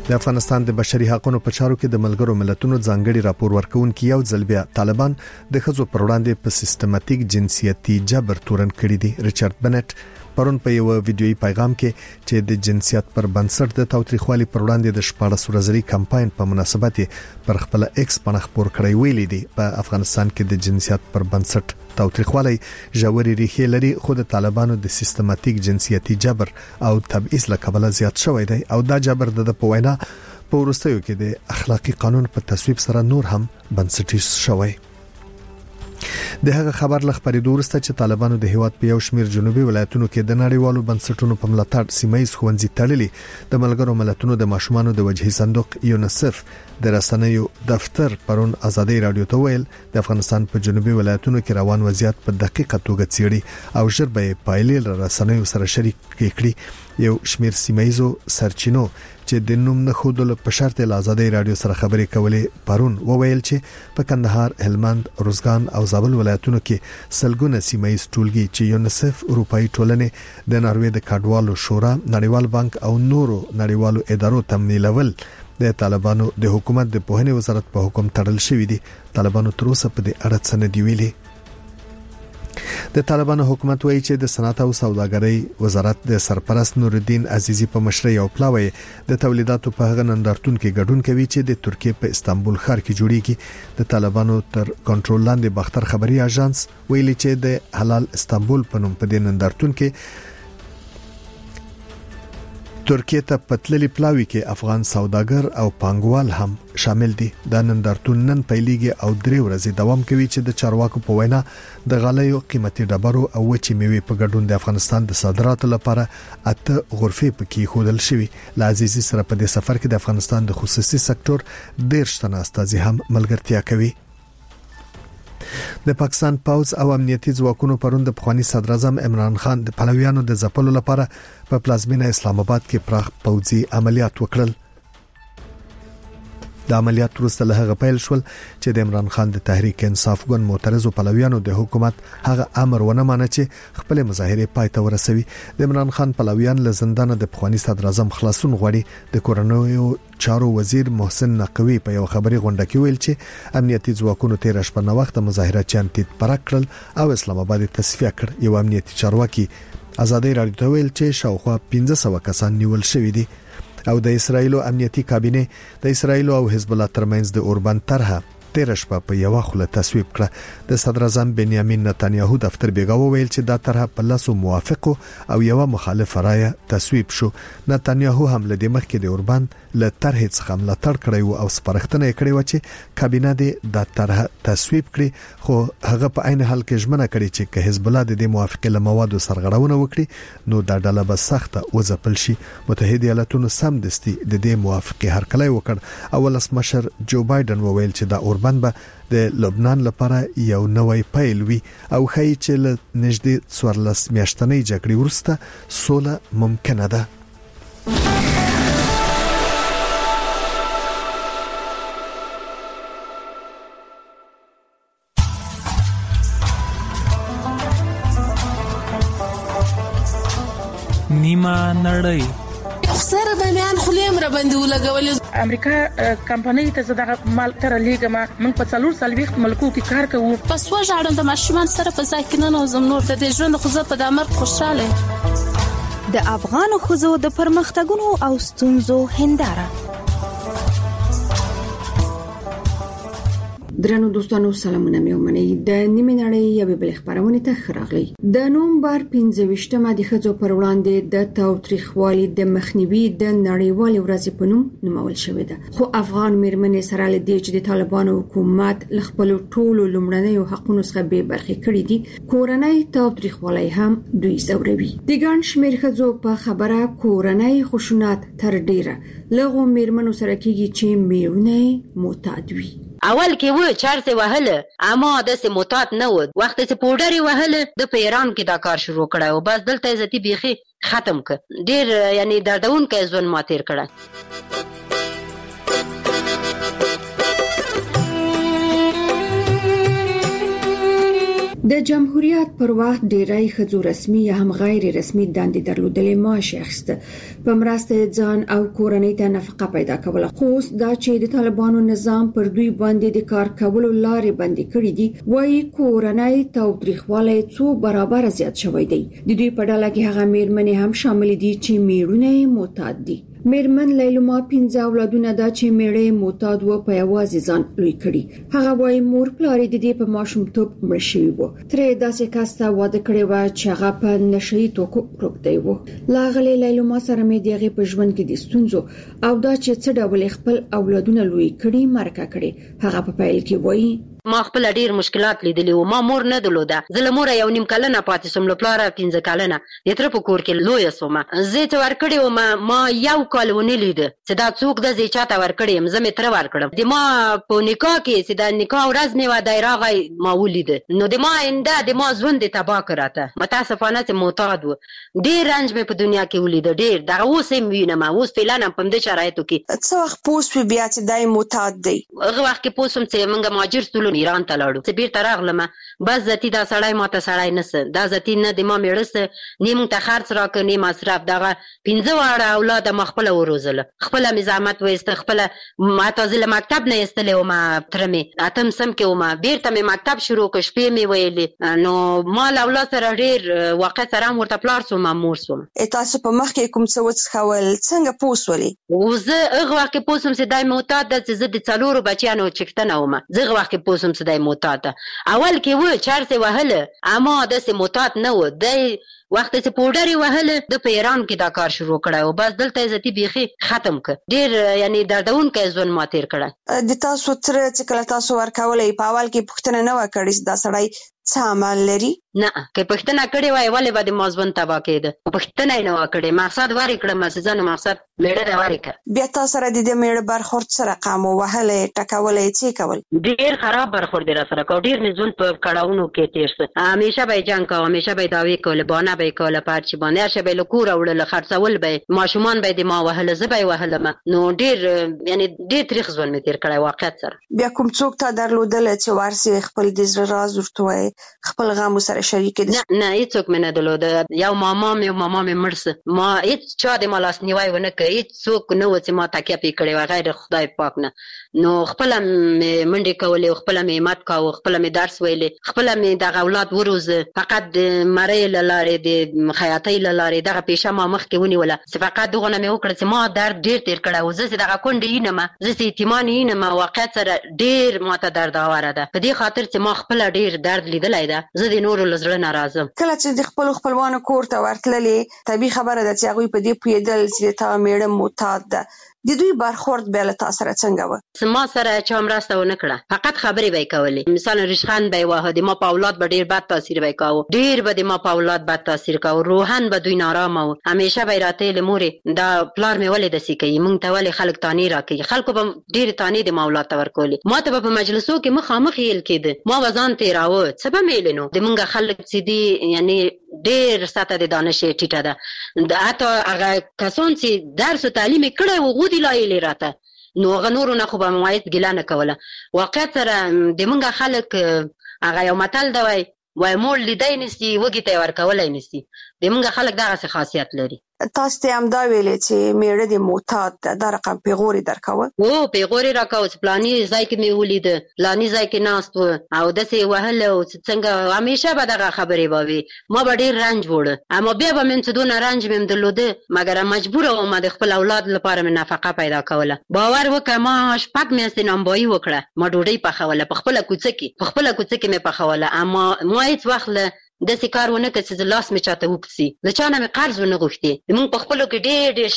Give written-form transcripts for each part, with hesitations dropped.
د افغانستان د بشري حقوقو په چارو کې د ملګرو ملتونو ځانګړي راپور ورکونکي یو ځل بیا طالبان د ښځو پر وړاندې په سیستماتیک جنسیتي جبر تورن کړی دی. ریچارډ بنټ پرون په یو ویډیويي پیغام کې چې د جنسیت پر بنسټ د تاوتریخوالي پر وړاندې د 14 ورځې کمپاین په مناسبت پر خپل ایکس باندې خبر کړی ویلي دی په افغانستان کې د جنسیت پر بنسټ تاوتریخوالي ژورې ریښې لري، خو د طالبانو د سیستماتیک جنسیتي جبر او تبعیض له کبله زیات شوی دی او دا جبر د په وینا په وروستیو کې د اخلاقی قانون په تصویب سره نور هم بنسټیز شوی. د هغه خبر لخبرېدو وروسته چې طالبانو د هیواد په یو شمېر جنوبي ولایتونو کې د نړیوالو بنسټونو په ملاتړ سیمایي ښوونځي تړلي، د ملګرو ملتونو د ماشومانو د وجهي صندوق یونیسف د رسنیو دفتر پرون ازادي رادیو ته ویل د افغانستان په جنوبي ولایتونو کې روان وضعیت په دقیقه توګه څېړي او ژر به پایلې رسنیو سره شریک کړي. یو شمېر سیمایي سرچینو چې د نوم نه خودل په شرط له ازادي رادیو سره خبرې کولې پرون وویل چې په کندهار، هلمند، روزګان او زابل ولایتونو کې سلګونه سیمایي ټولګي چې یونیسف، اروپאי ټولنې، د ناروې د کډوالو شورا، نړیوال بانک او نورو نړیوالو ادارو تمویلول د طالبانو د حکومت د پوهنې وزارت په حکم تړل شوې دي. طالبانو تر اوسه په دې اړه څه نه دی ویلي. د طالبانو حکومت وایي چې د صنعت او سوداګرۍ وزارت د سرپرست نور الدین عزیزی په مشرۍ او پلاوی د تولیداتو په هغه نندارتون کې ګډون کوي چې د ترکیه په استانبول ښار کې جوړیږي. د طالبانو تر کنټرول لاندې باختر خبري اژانس ویلي چې د حلال استانبول په نوم په دې نندارتون کې ترکیه ته پتللی پلاوی کې افغان سوداګر او پانګوال هم شامل دي. دا نندارتون نن پیلېږي او 3 ورځې دوام کوي چې د چارواکو په وینا د غالیو قیمتي ډبرو او وچې میوې په ګډون د افغانستان د صادراتو لپاره 8 غرفې پکې خودل شوی. لعزیزی سره په دې سفر کې د افغانستان د خصوصي سکتور 13 تنه استازي هم ملګرتیا کوي. د پاکستان پوځ او امنیتي ځواکونو پرون د پخوانی صدر اعظم عمران خان د پلویانو د ځپلو لپاره په پلازمینه اسلام آباد کې پراخ پوځي عملیات وکړل. د عملیات وروسته له هغه پیل شول چې د عمران خان د تحریک انصاف ګوند معترضو پلویانو د حکومت هغه امر ونه مانه چې خپل مظاهره پای ته ورسوي. د عمران خان پلویان له زندان د پخوانی صدر اعظم خلاصون غواړي. د کورونیو چارو وزیر محسن نقوی په یو خبري غونډه کې ویل چې امنیتي ځواکونو 13 شپه وخت مظاهرچیان تید پرک کړل او اسلام آباد تصفیه کړ. یو امنیتي چارواکي ازادي رادیو ته ویل چې شاوخوا 1500 کسان نیول شوی دي او د اسرایل امنیتي کابینه د اسرایل او حزب الله ترمنځ د اوربان طرحه 13 شپه په یو خله تصویب کړه. د صدر اعظم بنیامین نتانیاهو دفتر بیګاو ویل چې دا طرحه په لاسو موافق او یو مخالف رائے تصویب شو. نتانیاهو هم له دې مخکې د اوربان له طرحې څخه ملاتړ کړی او سپارښتنه کړې و چې کابینه دې د طرحه تصویب کړي، خو هغه په عین حال کې ژمنه کړې چې که حزب الله د موافقه له موادو سرغړونه وکړي نو دا ډله به سخته وځپل شي. متحده ایالاتونو سم دستي د دې موافقه هرکلی وکړ او ولسمشر جو بایدن وویل چې دا اوربان به د لبنان لپاره یو نوې پیل وي او خای چې له نږدې 14 میاشتنۍ جګړې وروسته سوله ممکنه ده. نیمه نړۍ سره د میان خلیم را باندې ولګول. امریکا کمپنۍ ته زړه مال تر لیګما موږ په 4 ملکو کې کار کوو. پس وژاړم د ماشومان سره په ځای کې نه نوزم نور د ژوند خو زه په دمر خوشاله. د افغان خزو د پرمختګونو او ستونزو هنداره. درنو دوستانو سلامونه مې ومنئ. د نیمه نړۍ یوې بل خبرونه ته خراغلی. د نومبر 15مه د ښځو پر وړاندې د تاوتریخوالي د مخنیوي د نړیوال ورځې په نوم نومول شوې ده، خو افغان میرمنې سره لدې چې د طالبانو حکومت ل خپل ټولو لومړنیو حقوقو څخه به برخې کړې دي، کورنۍ تاوتریخوالي هم دوی زوروي. د ګڼ شمېر ښځو په خبره کورنۍ خشونت تر ډیره لغو میرمنو سره کېږي چې میرونه معتاد وي. اول کې و چارته وهله اما د سموتات نه و وخت چې پودری وهله د پیران کې دا کار شروع کړه او بس دلته عزتي بيخي ختم ک ډیر یعنی دردون کې ځون ماتیر کړه. د جمهوریت پر وخت ډیری ښځو رسمي یا هم غیر رسمي دندې درلودلې، معاش اخیسته، په مرسته ځان او کورنۍ ته نفقه پیدا کوله. خو اوس دا چې د طالبانو نظام پر دوی باندې د کار کولو لارې بندي کړې دي، وایي کورنۍ تاوتریخوالی څو برابر زیات شوی دی. د دوی په ډله کې هغه میرمنې هم شامل دي چې میړونه معتاد دي. میرمن لیلما 15 اولادونه دا چې میړه معتاد و په یوازې ځان لوی کړي. هغه وایي مور پلار د دې په ماشومتوب مړ شوی و. ترې داسې کس ته واده کړی و چې هغه په نشهیي توکو روږدی و. لاغلې لیلما سره مې د هغې په ژوند کې د ستونزو او دا چې څه ډول خپل اولادونه لوی کړي مرکه کړي. هغه په پیل کې وایي ما خپل ډیر مشکلات لیدلي وو. ما مور نه درلوده. زه له موره 1.5 کلنه پاتې شوم، له پلاره 15 کلنه. د تره په کور کې لویه شوم. زه ته ورکړی وم، ما 1 کال ونه لیده چې دا څوک د زی چاته ورکړی یم. زه مې تره ورکړم. د ما په نکاح کې چې د نکاح ورځ مې و دی راغی ما ولیده، نو د ما انده د ما ژوند تباه کړه. متاسفانه چې معتاد و. ډیر رنج مې په دنیا کې ولیده، ډیر. دغه اوس هم وینم، اوس فعلا په دې شرایطو کې. څه وخت پوه بیا چې دای معتاد دی؟ هغه وخت کې پوه شوم چې موږ مهاجر شولو، ایران ته لاړو. چې بیرته راغلم، بس ذاتي دا سړی ماته سړی نسه، دا ذاتي نه د ما میړه نه مونږ ته خرڅ راکړ نه مصرف. دغه 15 واړه اولاد ما خپل وروزله، خپل مزاحمت وایسته، خپل ماته ځله مکتب نه استلې و. ما ترمه اتم سم کې و، ما بیرته مې مکتب شروع کړ، شپې مې ویلې. نو ما له اولاد سره ډیر واقع سره ورته پلار سوم، مور سوم. تاسو په مخ کې کوم څه وڅښول؟ څنګه پوسولې؟ وزه هغه وخت پوه شوم چې دای معتاد ده، چې زه د 4 بچیانو چښتنه وم. زه هغه وخت پوه شوم چې دای معتاد ده. اول کې و چارسه وهله، اما داسې معتاد نه و. دای وخت چې پوډر وهله د په ایران کې دا کار شروع کړه او بس دلته عزتي بيخي ختم ک. ډیر یعنی دردونکې ځون ماتیر کړه. د تاسو تر چې کله تاسو ورکولې په اول کې پوښتنه نه وکړې دا سړی څه عمل لري؟ نه، که پښتنه کړي وای ولې به د مازون تبا کېده. پښتنه نه وکړي، مقصد واری کړم، مسزانه مقصد میړه واری کړ. بیا تاسو سره د دې میړه برخورد سره قام وهله ټکولې څه کول؟ ډیر خراب برخورد را سره کو. ډیر مزون په کړهونو کې تیر څه همیشه به جنگ کو، همیشه به داوی کول، بانه به کول، پارچ باندې شه به لکور وړل، خرڅول به ماشومان به د ما وهله، زبې وهله. نو ډیر یعنی ډیر تاریخ ځون می تیر کړی واقعیت سره. بیا کوم څوک ته درلودل چې ورسي خپل د زړه راز ورته خپل غم سره شریک دي؟ نه هیڅوک مې نه درلوده. یو ماما مې مرسه، ما هیڅ چا د ملاس نیوای ونه کړ، هیڅوک نه و چې ما تکیه پې کړې و غیر خدای پاک نه. نو خپل منډې کولې، خپل مې مات کاوه، خپل مې درس ویلې، خپل مې د اولاد وروزه. فقط د مړې لاره د خیاطۍ لاره دغه پیشه ما مخ کې ونیوله، چې فقط دغه نه مې وکړه چې ما درد ډیر تیر کړه او زه دغه کونډې نه ما، زه یتیمانې نه ما. واقعیت سره ډیر ماته درد اوره ده، په دې خاطر چې ما خپل ډیر درد لیدلای ده. زه د نورو لزړه ناراضم. کله چې د خپل خپلوانو کور ته ورتللې، طبيعي خبره ده چې هغه په دې پوهېدل چې تا میړه معتاد ده. د دوی برخورد بیا له تاسو سره څنګه و؟ ما سره چا مرسته ونه کړه، فقط خبرې به کولې. مثلا رشخان به واه د ما په اولاد به ډیر بد تاثیر به کاوه، ډیر به د ما په اولاد بد تاثیر کاوه. روحان به دوی نارامه و. همیشه به راته لمورې دا پلار مې ولې دسی کوي، مونږ ته ولې خلک تانی راکوي. خلکو به ډیر تانی د ما اولاد ته ورکولې. ما ته په مجلسو کې مخامخ یل کېده، ما وزن تیراوه. څه به میلنو د مونږ خلک چې دي یعنی ډیر ساته د دانش ټیټه ده. حتی هغه کسان چې درس او تعلیم کړي وو غوډی لایلې راته، نو هغه نورو نه خو به موایت ګیله نه کوله. واقعیت سره د مونږ خلک هغه یو متل دی وای مول لیدای نسی وګی ته ورکولای نسی. د مونږ خلک دغه خاصیت لري. تاسو ته هم دا ویلې چې میړه د معتاد ده، رقم پیغوري درکاوه؟ او پیغوري راکاوه چې پلاني ځای کې مې ولید، پلاني ځای کې ناست او دسې وهل او څنګه همیشه به دغه خبرې باوي. ما به ډیر رنج وړه، اما بیا به مې څه دونه رنج مې درلوده، مګر مجبور وم د خپل اولاد لپاره مې نفقه پیدا کوله. باور وکړه ما شپږ میاشتې نامبایي وکړه، ما ډوډۍ پخوله په خپل کوڅه کې مې پخوله. اما ما هیڅ وخت له داسې کار ونه کړ چې لاس مې چاته وکړي. له چا نه مې قرض ونه غوښتې. موږ په خپلو کې ډېر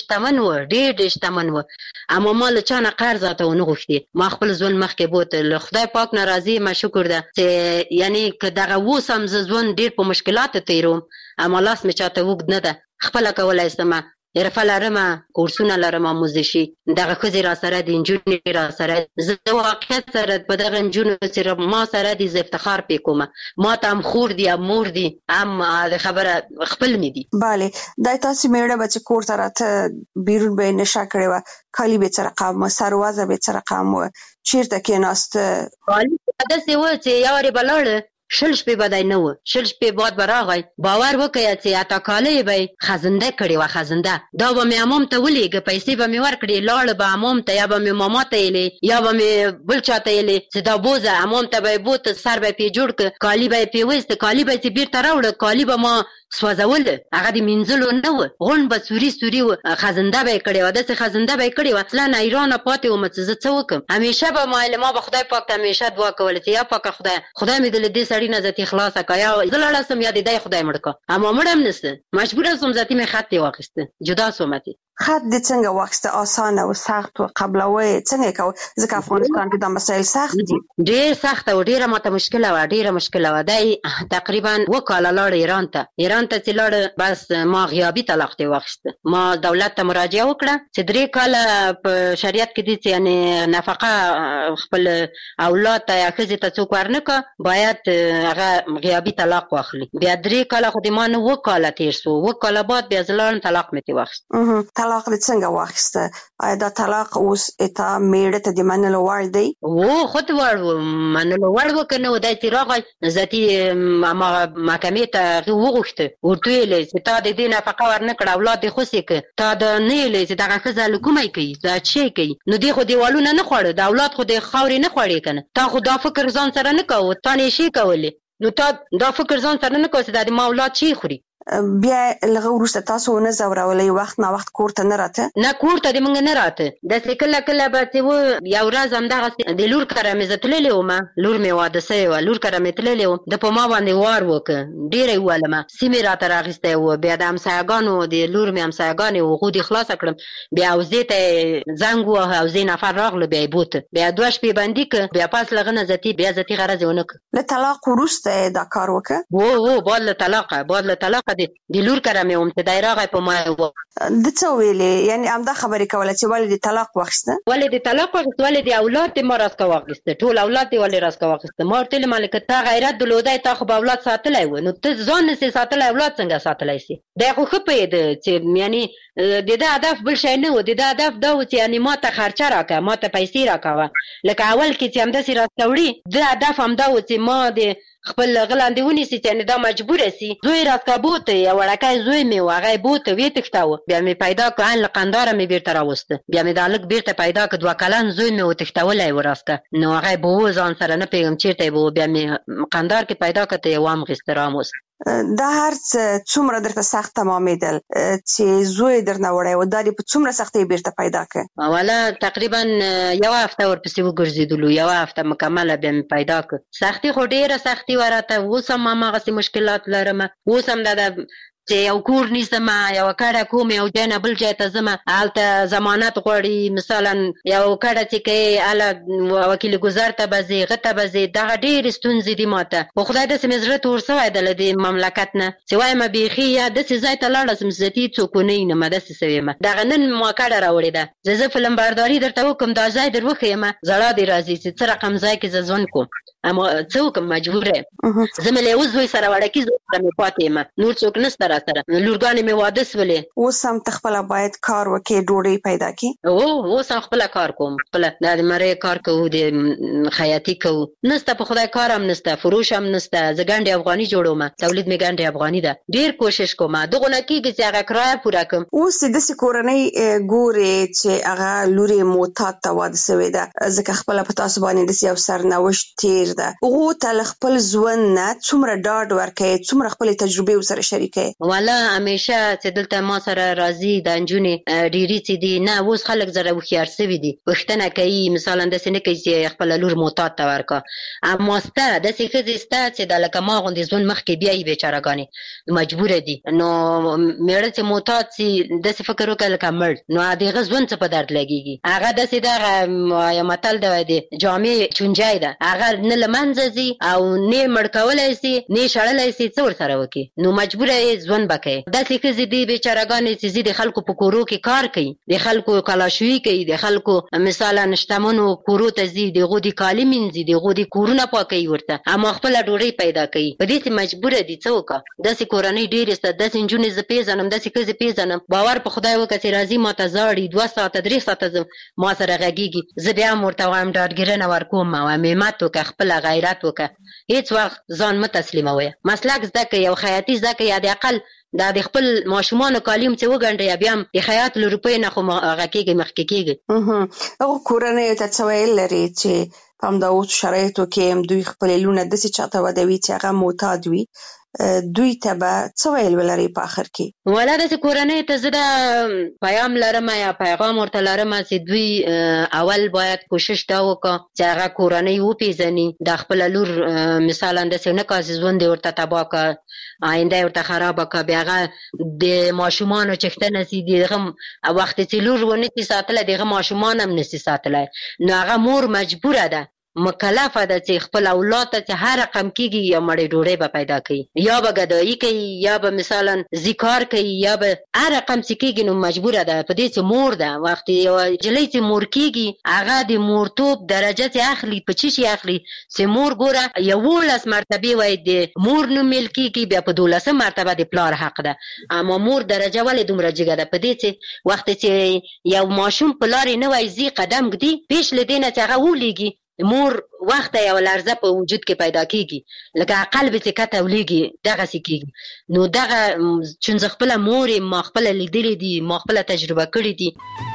شتمن و، اما ما له چا نه قرض راته ونه غوښتې. ما خپل ژوند مخکې بوته. له خدای پاک نه راضي یم، شکر ده چې یعنی که دغه اوس هم زه ژوند ډېر په مشکلاتو تېروم، اما لاس مې چاته اوږد نه ده. خپله کولی شم، حرفه لرمه، کورسونه لرمه موزیشي. دغه ښځې را سره دي، نجونې را سره. زه واقعیت سره په دغه نجونو سره ما سره دي، زه افتخار پې کومه. ما ته هم خور دي، هم مور دي، هم د خبره خپل مې دي. بله، دا تاسو میړه به چې کور ته راته بیرون به یې نشه کړې وه، کالي به یې څه رقم و، سروازه به یې څه رقم و، چېرته کېناسته؟ کالي داسې و چې یوارې به لاړه شل شپې بدای نه و، شل شپې بعد براغی باور وکیا چې اتا کاله به خزنده کړي و، خزنده دا به مې امام ته ولېګه، پیسې به مې ورکړي، لاړ به امام ته یا به مې ماما ته یلې یا به مې بل چاته یلې چې دا بوزه امام ته به بوت، سر به پی جوړ ک، کالی به پی وست، کالی به چې بیرته راوړ، کالی به ما سوځول، هغه د منځلو نه و، غون به سوري و، خزنده به کړي و، داسې خزنده به کړي و. اصلا ایران پاتې و مڅ زه څه وکم، همیشه به ما به خدای پاک ته همیشه دعا کول چې یا پاک خدای مې د دې سړی نه ذاتی خلاص کا، یا زلاله سم یا دې خدای مړ کا، اما مړم نسته، مجبور سم ذاتی مې خط واخیسته، جدا سومتي. خط د څنګه واخیسته، آسانه او سخت او قبلوي څنګه کو؟ ځکه افغانستان کې د مسایل سخت دي، ډېر سخت او ډېره ماته مشکله و، ډېره مشکله و. دای تقریبا وکاله لاړ ایران ته چې لاړ، بس ما غیابی طلاق ته واخیسته. ما دولت ته مراجعه وکړه چې 3 کاله په شریعت کې دي چې یعنی نفقه خپل اولاد ته یا ښځې ته څوک ورنکړه، باید هغه غیابی طلاق واخلي. بیا 3 کاله خو د ما نه وکاله تیر سو، وکاله بعد بیا زلان طلاق مې ته واخیست. طلاق دې څنګه واخیسته؟ آیا دا طلاق اوس اته میړه ته د منلو وړ دی؟ و خود وړ منلو وړ وکنه، ودای چې راغی ذاتی محکمې ته وغوښته، ورته ویلې چې تا د دې نفقه ورنکړه، اولاد دې خوسې که تا د نه ویلې چې دغه ښځه لکومی کوي، دا چی کوي، نو دې خو دیوالونه نه خوړه، د اولاد خو د خاورې نه خوړې کنه، تا خو دا فکر ځان سره نه کوو، تا نه شي کولې، نو تا دا فکر ځان سره نه کوو چې دا د ما اولاد چی خوري. بیا لږ وروسته تاسو نه ځورولې، وخت نه وخت کور ته نه راته؟ نه کور ته دې مونږ نه راته، داسې کله به چې و یو ورځ همدغسې د لور کره مې زه تللې ومه، لور مې واده سوې وه، لور کره مې تللې وم، ده په ما باندې وار وکړه، ډېره یې ووهلمه، سیمې راته راغیستی و، بیا د همسایهګانو د لور مې همسایهګانې و، هغو دې خلاصه کړم، بیا حوزې ته یې زنګ ووهه، حوزې نفر راغله، بیا یې بوته، بیا 2 شپې بندي کړه، بیا پاس له هغه نه بیا ذاتي غرض یې ونه کړه. له طلاق وروسته دا کار وکړه؟ و بعد له طلاقه د لور کره مې وم چې دی راغی په ما یې و. د څه ویلې؟ یعنې همدا خبرې کوله چې ولې د طلاق واخیسته؟ ولې د طلاق واخیسته، ولې د اولاد دې ما راسکه واخیسته، ټول اولاد دې ولې راسکه واخیسته. ما ورته ویلې که تا غیرت درلودی تا خو به اولاد ساتلی و، نو ته ځان نسې ساتلی، اولاد څنګه ساتلی سي؟ دی خو ښه پوهېده چې یعنې د ده هدف بل شی نه و، د ده هدف دا و چې یعنې ما ته خرچه راکړه، ما ته پیسې راکوه، لکه اول کې چې همداسې راسکه وړي، ده هدف همدا و چې ما د خپل غلاندې ونیسي چې یعنې دا مجبوره سي. زوی راسکه بوته، یو وړکی زوی مې و، هغه یې بوته ویې تښتاوه، بیا مې پیدا کړ، ان له قنداره مې بیرته راوسته، بیا مې دا هلک بیرته پیدا کړ، 2 کلن زوی مې وتښتولی و راسکه، نو هغه یې به و ځان سره نه پوهېږم چېرته یې به و، بیا مې قندار کې پیدا کړ ته یې وامغېسته راموست. دا هر څه څومره درته سخت تمامېدل چې زوی درنه وړی و، دا دې په څومره سختۍ بیرته پیدا کړ؟ اوله تقریبا 1 هفته ورپسې وګرځېدلو، 1 هفته مکمله بیا مې پیدا کړ. سختي خو ډېره سختي وه راته، اوس هم هماغسې مشکلات لرم، اوس هم دا چې یو کور نیسم، یوه کډه کوم، یو ځای نه بل ځای ته ځم، هلته ضمانت غواړي، مثلا یو کډه چې کوې هله وکیل ګذر ته به ځې، هغه ته به ځې، دغه ډېرې ستونزې دي ماته، خو خدای داسې مې زړه تور سوی ده له دې مملکت نه چې وایم بیخي یا داسې ځای ته لاړه سم چې ذاتي څوک ونه وینم، داسې سوې یم. دغه نن ما کډه راوړې ده، زه فلم برداري درته وکړم، دا ځای در وښیم، ژړا دې راځي چې څه رقم ځای کې زه ژوند کوم، اما څه وکړم مجبوره یم. زه مې له یوه زوی سره وړکي زوی سره مې پاتې یم، نور څوک نشته را سره، لورګانې مې واده سولې. اوس هم ته خپله باید کار وکړې، ډوډۍ پیدا کړې؟ اوس هم خپله کار کوم، خپله دا د مرۍ کار کوو، د خیاطي کوو، نسته په خدای کار هم نسته، فروش هم نسته، زه ګنډې افغاني جوړوم، تولید مې ګنډې افغاني ده، ډېر کوشش کوم، دغو نه کېږي چې هغه کرایه پوره کړم. اوس چې داسې کورنۍ ګورې چې هغه لور یې معتاد ته واده سوې ده، ځکه خپله په تاسو باندې داسې یو سرنوشت تېر ده، هغو ته له خپل ژوند نه څومره ډاډ ورکوې، څومره خپلې تجربې ورسره شریکوې؟ والا همیشه چې دلته ما سره راځي دا نجونې ډېرې چې دي، نه اوس خلک زره هوښیار سوي دي، پوښتنه کوي، مثلا داسې نه کوي چې خپله لور معتاد ته ورکړه، اما سته داسې ښځې سته چې دا لکه ما غوندې ژوند مخکې بیایي بیچارهګانې مجبوره دي، نو میړه چې معتاد سي داسې فکر وکړه لکه مړ، نو د هغه ژوند څه په درد لګېږي، هغه داسې دغه یو متل دی د جامې چونجی ده، هغه نه له منځه ځي او نه مړ کولی سي نه شړلی سي، څه ورسره وکړي، نو مجبوره یې ژوند به کوي. داسې ښځې دي بیچارهګانې چې ځي د خلکو په کورو کې کار کوي، د خلکو کلاشویي کوي، د خلکو مثلا شتمنو کورو ته ځي، د هغو د کالي مینځي، د هغو د کورونه پاکوي ورته، اما خپله ډوډۍ پیدا کوي، په دې چې مجبوره دي، څه وکړه. داسې کورنۍ ډېرې شته، داسې نجونې زه پېژنم، داسې ښځې پېژنم، باور په خدای وکړه چې راځي ما ته ژاړي، 2 ساعته 3 ساعته ما سره غږېږي، زه بیا هم ورته وایم ډاډګیرنه ورکوم، وایم همت وکړه، خپله خپل غیرت وکړه، هیڅ وخت ځان مه تسلیموي. مسلک زده کړئ، یو خیاطي زده کړئ، یا د اقل دا د خپل ماشومانو کالیم چې وګنډئ، بیا هم د خیاط له روپۍ نه خو هغه کېږي مخکې کېږي. هغه کورنۍ ته څه ویل لري چې په همدا اوس شرایطو کې هم دوی خپل لونه داسې چاته ودوي چې هغه معتاد وي، دوی ته به څه ویل ولري په آخر کې؟ والا داسې کورنۍ ته زه دا پیام لرم یا پیغام ورته لرم چې دوی اول باید کوشش دا وکړه چې هغه کورنۍ وپېژني، د خپله لور مثالا داسې نه کړه چې ژوند یې ورته تباه کړه، آینده یې ورته خرابه کړه، بیا هغه د ماشومانو چښتنه سي، د هغه وخت چې لور ونسي ساتلی، د هغه ماشومان هم نسي ساتلی، نو هغه مور مجبوره ده، مکلفه ده چې خپل اولاد ته چې هر رقم کېږي یا مړې ډوډۍ به پیدا کوي، یا به ګدایي کوي، یا به مثلا زیکار کوي، یا به هر رقم چې کېږي، نو مجبوره ده په دې چې مور ده. وخت یو نجلۍ چې مور کېږي هغه د مورتوب درجه چې اخلي په څه شي اخلي چې مور ګوره 11 مرتبې وایي د مور نوم میل کېږي، بیا په 12 مرتبه د پلار حق ده. اما مور درجه ولې دومره جګه ده؟ په دې چې وخت چې یو ماشوم په لارې نه وای ځي قدم ږدي، پیش له دې نه چې هغه ولیږي، مور وخت یو لرزه په وجود کې پیدا کېږي، لکه قلب چې کته ولیږي دغسې کېږي. نو دغه چون زه خپله مور یم، ما خپله لیدلې دي، ما خپله تجربه کړې دي.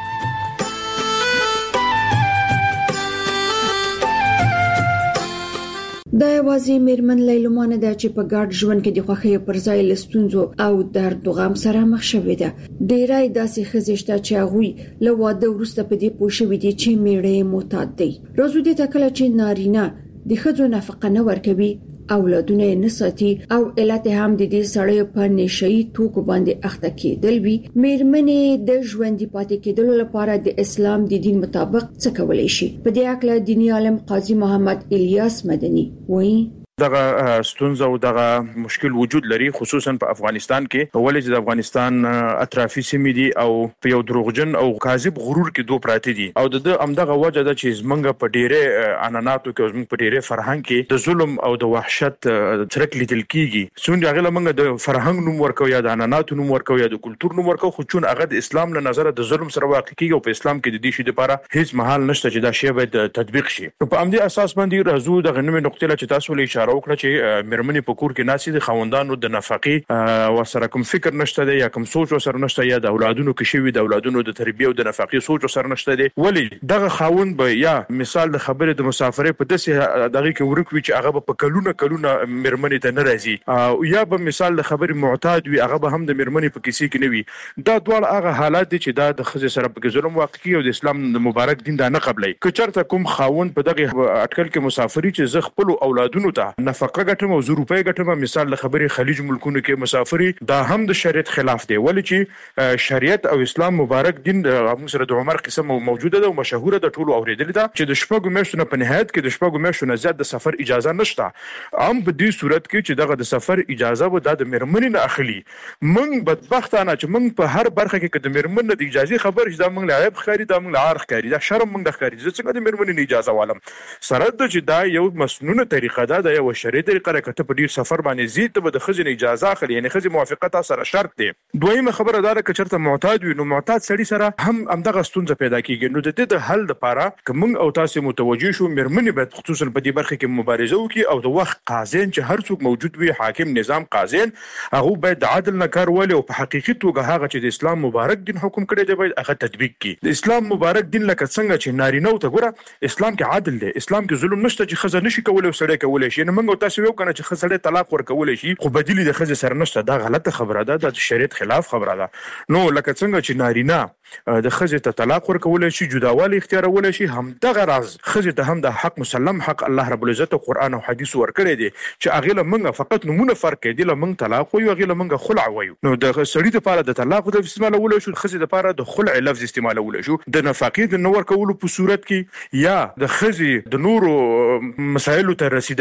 دا یوازې میرمن لیلما نه ده چې په ګډ ژوند کې د خوښۍ پر ځای له ستونزو او درد او غم سره مخ شوې ده. ډېری داسې ښځې شته چې هغوی له واده وروسته په دې پوه شوي دي چې میړه یې معتاد دی. راځو دې ته کله چې نارینه د ښځو نفقه نه ورکوي، اولادونه یې نه ساتي او علت هم د دې سړیو په نشهیي توکو باندې اخته کېدل وي، میرمنې د ژوندي پاتې کېدلو لپاره د اسلام د دین مطابق څه کولی شي؟ په دې اړه دیني عالم قاضي محمد الیاس مدني وایي دغه ستونزه او دغه مشکل وجود لري، خصوصا په افغانستان کې، ولې چې د افغانستان اطرافي سیمې دي او په یو دروغجن او کاذب غرور کې دوه پراته دي، او د همدغه وجه ده چې زمونږ په ډېرې عنعناتو کې او زمونږ په ډېرې فرهنګ کې د ظلم او د وحشت څرک لیدل کېږي. څومره هغه لمونږ د فرهنګ نوم ورکو یا د عنعناتو نوم ورکو یا د کلتور نوم ورکو، خو چون هغه د اسلام له نظره د ظلم سره واقع کېږي او په اسلام کې د دې شي لپاره هیڅ محل نشته چې دا شی باید تطبیق شي. نو په همدې اساس باندې راځو د غنمې نقطې له چې تاسو له اشاره وکړه چې میرمنې په کور کې ناسي د خوندانو د نفقې ورسره کوم فکر نشته دی یا کوم سوچ ورسره نشته، یا د اولادونو کې شوي د اولادونو د تربیه او د نفقې سوچ ورسره نشته دی. ولې دغه خاوند به یا مثال د خبرې د مسافرې په داسې دغه کې ورک وي چې هغه په کلونه میرمنې ته نه راځي، او یا به مثال د خبرې معتاد وي، هغه به هم د میرمنې په کیسې کې نه وي. دا دواړه هغه حالات دي چې دا د ښځې سره په ظلم واقع کیږي او د اسلام د مبارک دین دا نه قبلوي. که چېرته کوم خاوند په دغه اټکل کې مسافري چې زه خپل اولادونو ته نفقه ګټم او 100 روپۍ ګټم، مثال د خبرې خلیج ملکونو کې مسافري، دا هم د شریعت خلاف دی، ولې چې شریعت او اسلام مبارک دین موږ سره د عمر قصه موجوده ده او مشهوره ده، ټولو اوریدلې ده چې د شپږو میاشتو نه په نهایت کې د شپږو میاشتو نه زیات د سفر اجازه نشته. هم په دې صورت کې چې دغه د سفر اجازه و د میرمنې نه اخلي. موږ بدبختانه چې موږ په هر برخه کې د میرمن د اجازه خبر چې دا موږ له عیب ښکاري، دا موږ له عار ښکاري، دا شرم موږ د ښکاري چې څنګه د میرمنې نه اجازه والم. سره د چې دا یو مسنونه طریقه ده، د یو شریعت طریقه راکته په ډیر سفر باندې زی ته د خزینه اجازه اخلي، یعنی خزینه موافقت سره شرط دی. دویمه خبره دا ده چې چرته معتاد وي، نو معتاد سړي سره هم همدغه ستونزه پیدا کیږي. نو د دې د حل لپاره کوم او تاسو متوجي شو، میرمنې باید خصوصا په دې برخه کې مبارزه وکړي او د وخت قاضین چې هر څوک موجود وي، حاکم نظام قاضین، هغه باید د عدل نه کار والی او په حقیقي توګه هغه چې د اسلام مبارک دین حکم کړی دی باید هغه تطبیق کړي. د اسلام مبارک دین لکه څنګه چې نارینه ته ګوره اسلام کې عدل دی، اسلام کې ظلم نشته چې خزه نشي کولای او سړی کولای شي. نو موږ تاسو یو کنه چې خزه طلاق ورکولای شي خو بدیلی د خزه سره نشته، دا غلطه خبره ده، د شریعت خلاف خبره ده. نو لکه څنګه چې نارینه د خزه ته طلاق ورکولای شي، جداوالی اختیارولای شي، هم دغه راز خزه ته هم د حق مسلم حق الله رب العزت قرآن او حدیث ورکړي دي چې هغه لمنګه فقط نمونه فرق کوي، د لمنګ طلاق وي او هغه لمنګه خلع وي. نو د سړي لپاره د طلاق د استعمالولو شو، خزه لپاره د خلع لفظ استعمالولو شو. د نفقې د نور کولو په صورت کې یا د خزه د نورو مسایلو ته رسیدګي کول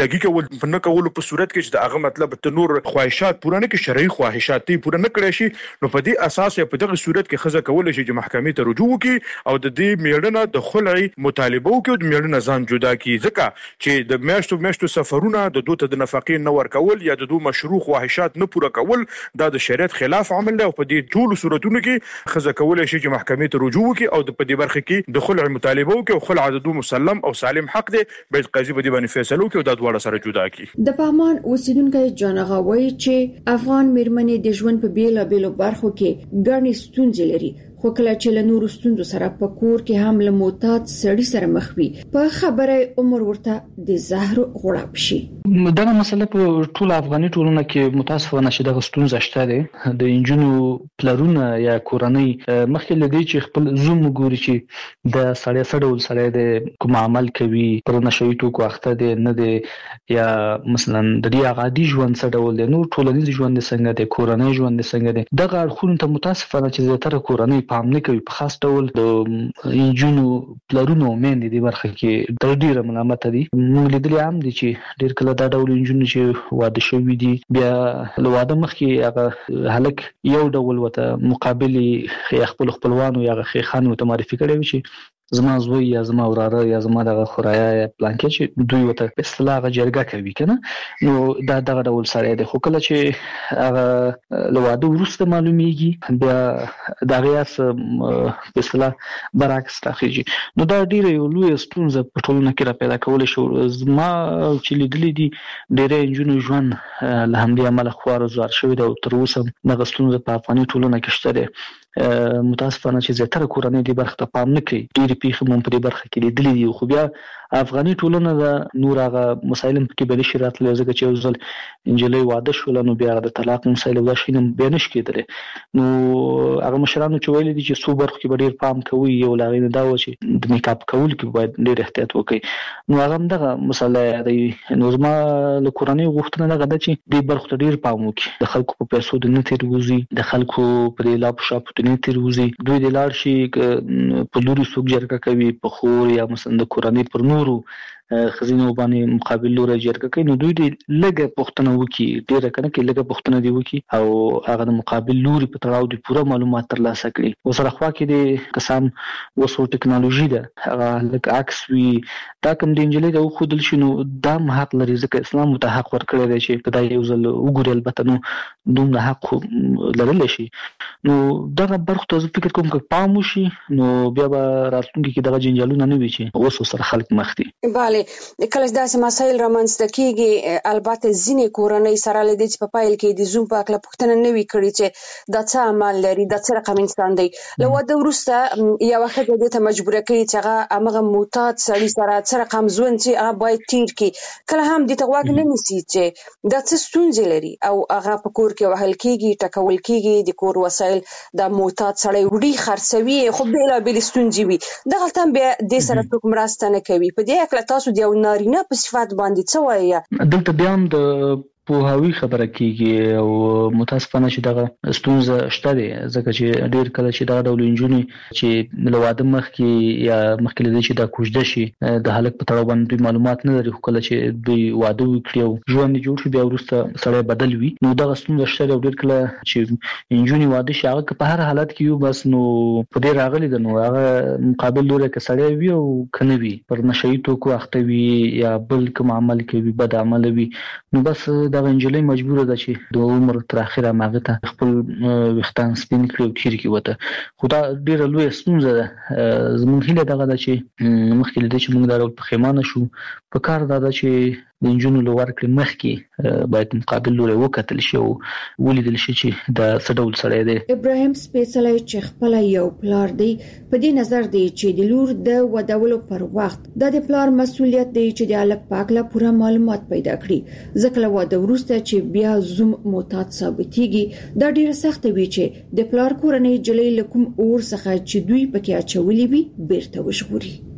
په نه کولو په صورت کې چې هغه مطلب ته نور خواهشات پوره نه کې شرعي خواهشات پوره نه کړی شي نو په دې اساس په دغه صورت کې خزه کول شي چې محکمې ته رجوع وکړي او د دې میړنه د خلعي مطالبه وکړي او د میړنه ځان جدا کړي ځکه چې د میاشتو سفرونه د دوی ته د نفقې نه ورکول یا د دوی مشروع خواهشات نه پوره کول دا د شریعت خلاف عمل دی او په دې ټول صورتونو کې خزه کول شي چې محکمې ته رجوع وکړي او په دې برخه کې د خلع مطالبه وکړي او خلع د دوی مسلم او سالم حق دی به قاضي په دې باندې فیصله وکړي او د دواړو سره جدا کړي. د پغمان اوسیدونکو جانغه وایي چې افغان میرمنې د ژوند په بیلابېلو برخو کې ګڼې ستونزې لري خو کله چې له نورو ستونزو سره په کور کې هم له معتاد سړي سره مخ وي په خبره عمر ورته د زهر غړپ شي. دا مسله په ټول افغاني ټولنه کې متاسفانه چې د ستونزې شته ده د انجونو پلرونه یا کورنۍ مخکې لدی چې خپل زوم ګوري چې د سړی سره سره د کوم عمل کوي پر نشوي ټکو اخته دي نه دي یا مثلا د دې عادي ژوند سره ډول دي نور ټولنیز ژوند څنګه دي کورنۍ ژوند څنګه دي دغه اړخونه ته متاسفانه چې زیاتره کورنۍ پام نه کوي په خاص ډول د انجونو پلرونو مېندې د برخه کې د ډیره ملامت دي موږ لیدل هم دي چې ډیر کله دا ډول انجونو چې واده شوی دي بیا له واده مخکې هغه هلک یو ډول وته مقابلي خپل خپلوانو یا خېخانو ته معرفي کړي وي چې زما زوی یا زما وراره یا زما دغه خورایا یا پلانکې چې دوی وته په اصطلاح جرګه کوي کنه نو دا دغه ډول سره د خو کله چې هغه لواده ورسته معلومیږي بیا دغه یاس په اصطلاح برعکس تاخیږي نو دا ډیره یو لوی ستونزه په ټولنه کې را پیدا کول شو زما چې لیدلې دي ډیره انجونو ژوند له همدې عمله خوار زوار شوی دا تر اوسه دغه ستونزه په افغاني ټولنه کې شته متاسفانه چې زیاتره کورنۍ د برخه ته پام نه کوي ډېری پیښې مون په دې برخه کې لیدلې دي خو بیا افغاني ټولنه د نور هغه مسایل په کې بل شي راتلل ځکه چې ځل انجلۍ واده شول نو بیا د طلاق مسایل ولا شي نه بیان کېدل نو هغه مشرانو چې ویل دي چې څو برخه کې ډېر پام کوي یو لاغې نه دا و چې د میک اپ کول کې باید ډېر احتیاط وکړي نو هغه دغه مسله دی نو زما له کورنۍ غوښتنه ده چې دې برخه ته ډېر پام وکړي د خلکو په پیسو د نه تیروزي د خلکو په لاپ شاپ نه تیروزي دوی د لار شي په لوري سوق جرګه کوي په خور یا مثلا د کورنۍ پر نورو خزینه باندې مقابل لوري جرګه کوي نو دوی د لګه پښتنه وکي ډیره کنه کې لګه پښتنه دی وکي او هغه د مقابل لوري په تړاو د پوره معلومات ترلاسه کړي او سره خوا کې د قسم وسو ټکنالوژي ده هغه لکه عکس وی دا کوم د انجلۍ د خودل شنو دا حق لري ځکه اسلام متحق ورکړی دی چې دا یو ځل وګوري البته نو دومره حق لرل شي نو دا برخه ته فکر کوم چې پام وشي نو بیا به راتلونکي کې دغه جنجالونه نه وي چې اوس سره خلک مخ دي کله داسې مسایل رامنځته کیږي البته ځینې کورنۍ سره لدی چې په پایل کې د زوم په اړه پوښتنه نه وی کړی چې دا څه عمل لري دا څه رقم انسان دی لو د ورسته یو وخت د ته مجبور کړي چې هغه معتاد سړي سره څه رقم ژوند چې هغه باید تیر کی کله هم د تغواګ نه نسی چې دا څه ستونزې لري او هغه په کور کې وهل کیږي ټکول کیږي د کور وسایل د معتاد سړي وړي خرڅوي خو بلا بل ستونزې وي دغه تم به د سره څوک مرسته نه کوي په دې اړه تاسو د یو نارینه په صفات باندې څه وایي دلته بیا هم د پوهاوی خبره کیږي او متاسفانه چې دغه ستونزه شته دي ځکه چې ډیر کله چې دا ډول انجونی چې لواده مخ کې یا مخکې لدی چې دا کوژده شي د هلک په تړاو باندې معلومات نه لري کله چې دوی واده وکړي او ژوند جوړ شي بیا ورسته سړی بدل وي نو دغه ستونزه شته ډیر کله چې انجونی واده شي هغه په هر حالت کې یو بس نو په دې راغلي د نو هغه مقابل لوري کې سړی وي او کنه وي پر نشئی توکو اخته وي یا بل کوم عمل کوي بد عمل وي نو بس دا انجلۍ مجبوره ده چې د عمر تر اخره ماغه ته خپل وختان سپین کړو چیرې کې وته خو دا ډیره لوی ستونزه ده زموږ هیله دغه ده چې مخکې لدی چې موږ دا ډول پخېمانه شو په کار دا ده چې د انجونو لور کړ مخکې باید مقابل لوري وکتل شي او ولیدل شي چې دا څه ډول سړی دی ابراهیم سپیڅلای چې خپل یو پلار دی په دې نظر دی چې د لور د ودولو پر وخت د پلار مسولیت دی چې د الګ پاکله پوره معلومات پیدا کړي ځکه واده ورسته چې بیا زوم معتاد ثابتېږي دا ډیره سخت وي چې د پلار کورنۍ جلې لکم اور څخه چې دوی پکې اچولې وي بیرته وشغوري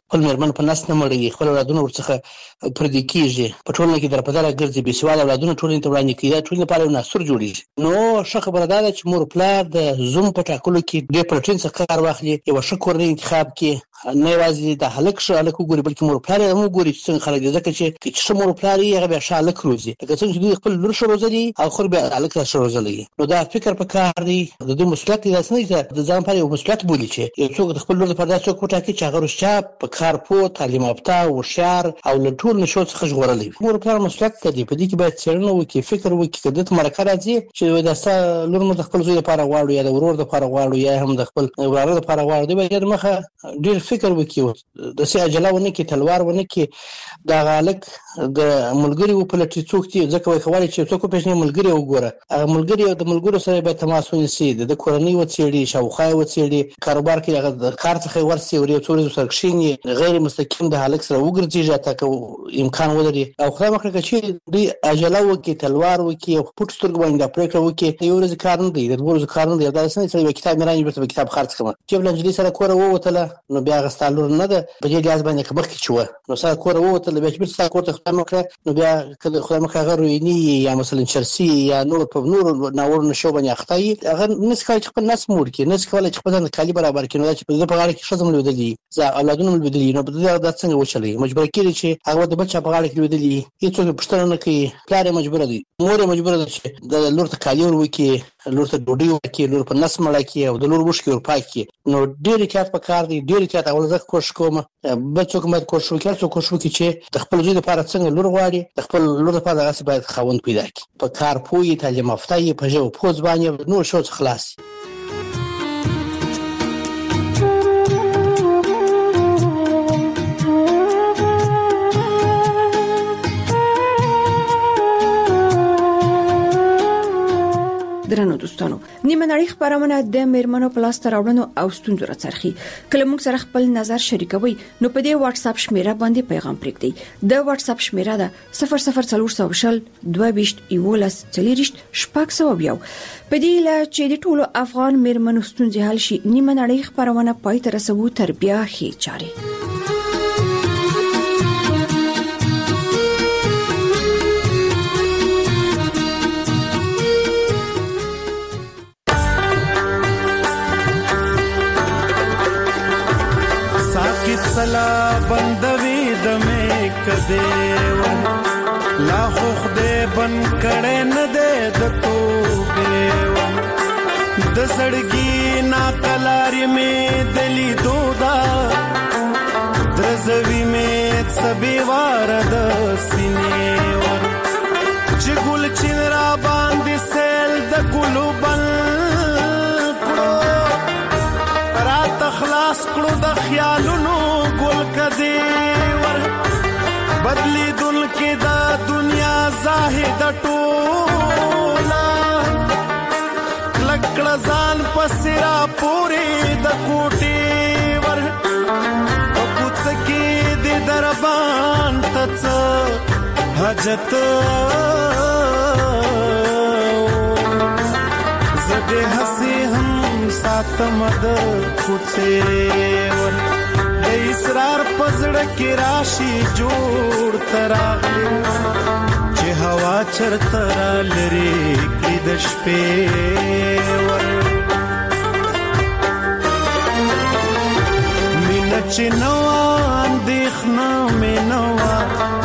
خپل مرمن په نس نه مړی خپل اولادونه ورڅخه پردي کیږي په ټولنه کې درپدره ګرځي بې سواده اولادونه ټولنې ته وړاندې کیږي ټولنې لپاره یو ناسور جوړیږي. نو ښه خبره ده چې مور پلار د زوم په ټاکلو کې ډېر پلټن څخه کار واخلي، یو ښه کورنۍ انتخاب کې نه یوازې د هلک ښه هلک وګوري بلکې مور پلار یې هم وګوري چې څنګه خلک دي، ځکه چې ښه مور پلار یې هغه بیا ښه هلک روزي، لکه څنګه چې دوی خپل لور ښه روزلي او خور بیا هلک ښه روزلی. نو دا فکر پکار دی، د دوی مسؤلیت دی، داسې نه چې د ځان لپاره یو مسؤلیت بولي چې یو څوک د خپل لور لپاره داسې څوک وټاکي چې هغه رښتیا په کار پوه، تعلیم یافته، هوښیار او له ټول نشو څخه ژغورلی وي. مور پلار مسؤلیت لري، په دې کې باید څېړنه وکړي، فکر وکړي، که دته مرکه راځي چې دا ستا لور موږ د خپل زوی لپاره غواړو یا د ورور لپاره غواړو یا هم د خپل وراره لپاره غواړو، دوی باید مخه ډېر فکر وکړي، داسې عجله ونه کړي، تلوار ونه کړي، دغه هلک د ملګري وپلټي څوک دي، ځکه وایي کولی چې څوک وپېژني ملګري وګوره، هغه ملګري او د ملګرو سره باید تماس ونیسي، د کورنۍ وڅېړي، شاوخوا یې وڅېړي، کاروبار کې هغه د کار څخه یې ورسي، یو څو ورځې سره کښېني، غیر مستقیم د هلک سره وګرځېږي حتی که امکان ولري، او خدای مه کړه که چېرې دوی عجله وکړي، تلوار وکړي او په پټو سترګو باندې دا پرېکړه وکړي، د یو ورځې کار نه دی، د دوه ورځو کار نه دی، او داسې نه چې یو کتاب مې رانیوي بېرته به کتاب خرڅ کړمه، چې له نجلۍ سره کوره ووتله نو بیا هغه ستا لور نه ده، په دې لحاظ باندې که مخکې چې وه نو ستا کوره ووتله بیا چې بېرته ستا کور ته خدای مه کړه نو بیا که خدای مه کړه هغه رویني یا مثلا چرسي یا نور په نورو ناوړو نشو باندې اخته وي، هغه نشي کولی چې خپل نس موړ کړي، نشي کولی چې خپل ځان کالي برابر کړي، نو دا چې په ده په غاړه کې ښځه مو لوېدلي اولادونه مو لوېدلي، نو په ده دا څنګه وچلوي؟ مجبوره کېږي چې هغه د بل چا په غاړه کې لوېدلي، هېڅوک یې پوښتنه نه کوي، پلار یې مجبوره دی، مور یې مجبوره ده چې د لور ته کالي ور وکړي، لور ته ډوډۍ ورکړي، لور په نس مړه کړي او د لور اوښکې ور پاک کړي. نو ډېر احتیاط پکار دی، ډېر احتیاط. اول زه کوښښ کوم بل څوک باید کوښښ وکړي، هر څوک کوښښ وکړي چې د خپل زوی لپاره څنګه لور غواړي، د خپل لور لپاره دغسې باید خاوند پیدا کړي، په کار پوه یي، تعلیم یافته یي، په ژبه پوه ځوان یي، نور شیانو څخه خلاص یي. درنو دوستانو، نیمه نړۍ خبرونه د میرمنو په لاس راوړنو او ستونزو راڅرخي. کله موږ سره خپل نظر شریکوي نو په دې واتس اپ شمیره باندې پیغام پرېږدئ. د واتس اپ شمیره ده 00420 22 11 4 په دې لا چې د ټولو افغان میرمنو ستونزې حل شي، نیمه نړۍ خبرونه پای ته رسوو تر بیا هي چاري. سلا بندوي د مې کده و لا خو خدای بن کړه نه ده د توبه و د سړګي نا کلاري مې دلی دودا درزوي مې سبي وار د سینې و چې ګل چنرا باندې سیل د ګلو بل رات خلاص کړو د خیالونو ګل کدی ور بدلی دل کې دا دنیا زاهد ټولا لکړه ځان پسرا پوری د کوټي ور او کوڅ کې د دربان تڅ حاجت زده حسي هم ساتم د کوڅه ور د اسرار پزړه کې راشي جوړ تراغلی چې هوا چرته لري کې د شپې ور مینه چې نو اندېښنه مې نوا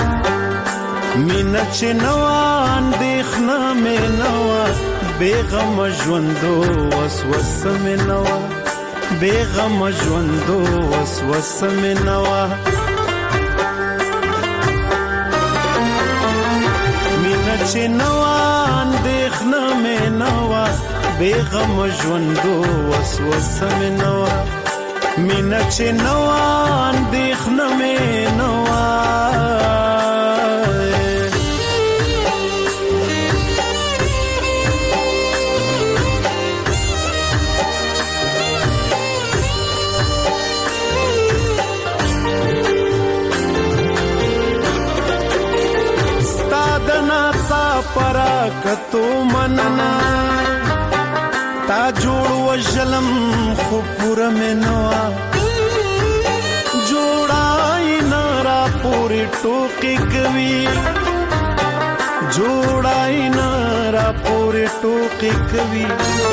مینه چې نو اندېښنه مې نوا بیغم ژوندو وسوسه مې نوا بیغم ژوندو وسوسه مې نوا مینه چې نوا اندېښنه مې نوا بیغم ژوندو وسوسه مې نوا مینه چې نوا اندېښنه مې نوا پرا کتو مننا تا جوړ وجلم خو پور مې نوا جوړا پورې ټوکی کوي جوړای نه را پورې ټوکی کوي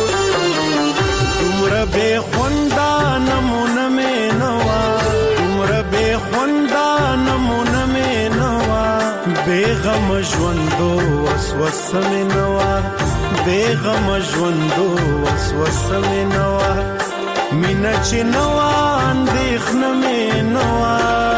عمر به خوندا نمونه مې نوا عمر به خوندا نمونه مې نوا بیغم ژوندو وسوسه مې نوا بیغم ژوندو وسوسه مې نوا مینا چې نوا اندېښنه مې نوا